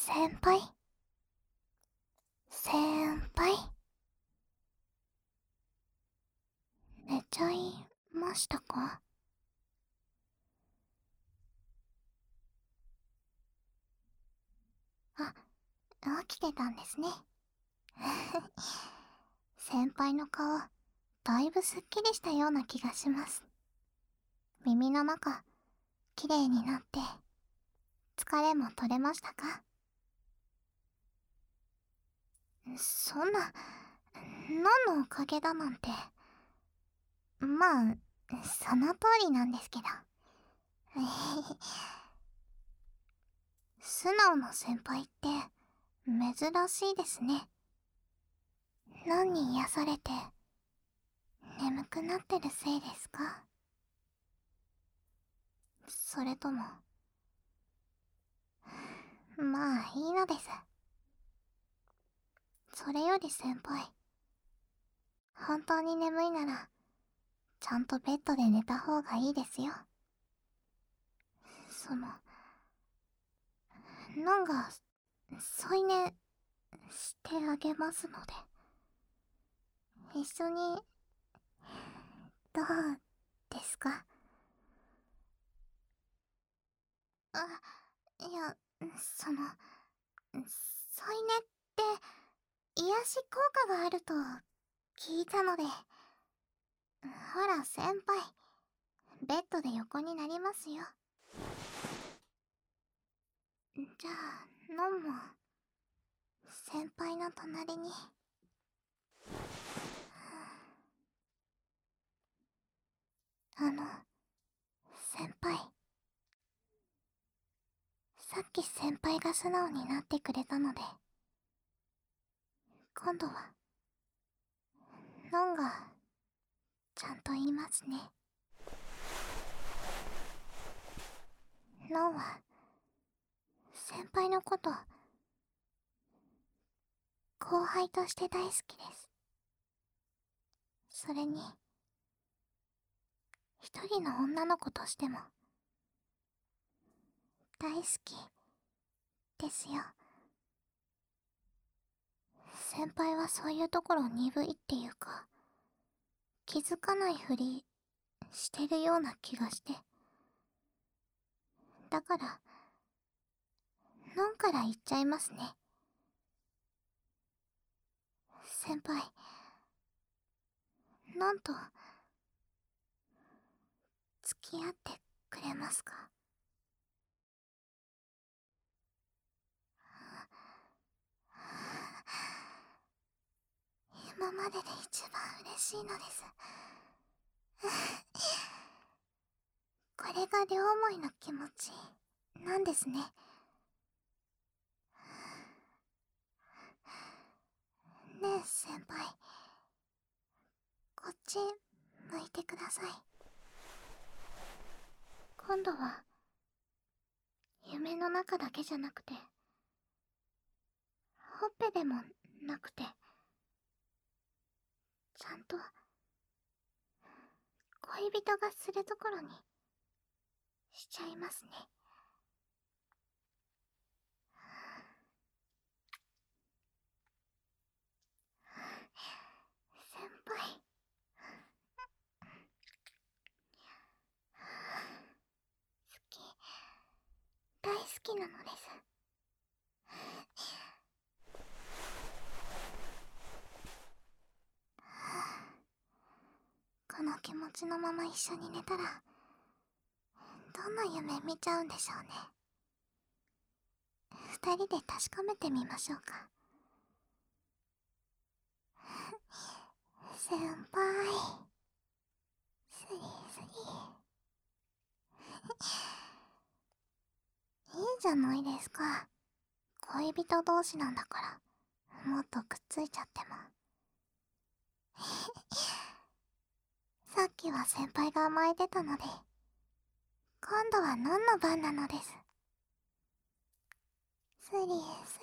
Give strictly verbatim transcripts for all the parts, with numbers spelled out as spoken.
先輩先輩寝ちゃいましたか？あ、起きてたんですね。先輩の顔、だいぶすっきりしたような気がします。耳の中、きれいになって、疲れも取れましたか？そんな、何のおかげだなんて。まあ、その通りなんですけど。素直な先輩って珍しいですね。何に癒されて眠くなってるせいですか？それとも、まあいいのです。それより先輩、本当に眠いならちゃんとベッドで寝た方がいいですよ。その、ノンが添い寝してあげますので、一緒にどうですか？あ、いや、その、添い寝って癒し効果があると聞いたので。ほら先輩、ベッドで横になりますよ。じゃあノンも先輩の隣に。あの先輩、さっき先輩が素直になってくれたので、今度はノンがちゃんと言いますね。ノンは先輩のこと後輩として大好きです。それに一人の女の子としても大好きですよ。先輩はそういうところ鈍いっていうか、気づかないふりしてるような気がして。だからノンから言っちゃいますね。先輩、ノンと付き合ってくれますか？今までで一番嬉しいのです。これが両思いの気持ちなんですね。ねえ先輩、こっち向いてください。今度は夢の中だけじゃなくて、ほっぺでもなくて、ちゃんと恋人がするところにしちゃいますね。先輩、好き、大好きなのです。この気持ちのまま一緒に寝たら、どんな夢見ちゃうんでしょうね。二人で確かめてみましょうか。先輩、スリスリ。いいじゃないですか。恋人同士なんだから、もっとくっついちゃっても。さっきは先輩が甘えてたので、今度はノンの番なのです。スリスリー。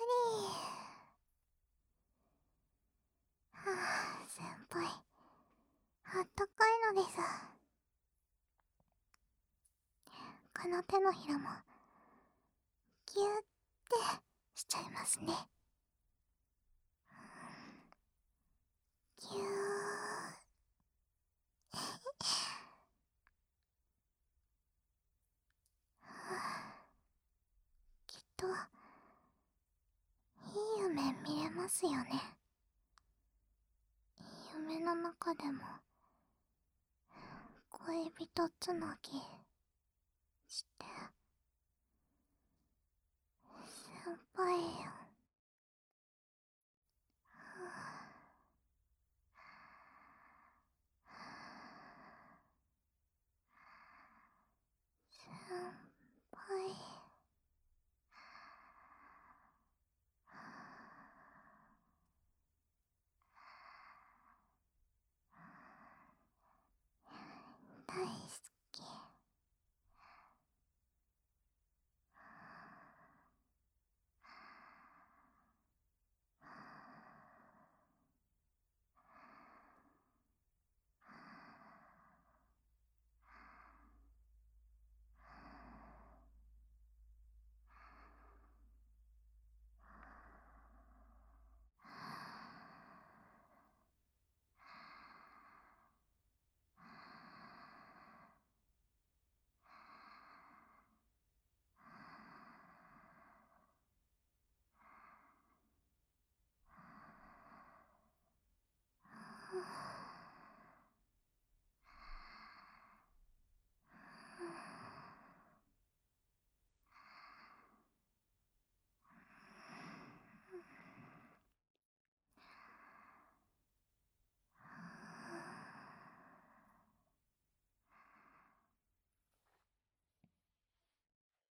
はあ、先輩、あったかいのです。この手のひらもギューってしちゃいますね。ぎゅー。きっといい夢見れますよね。夢の中でも恋人つなぎして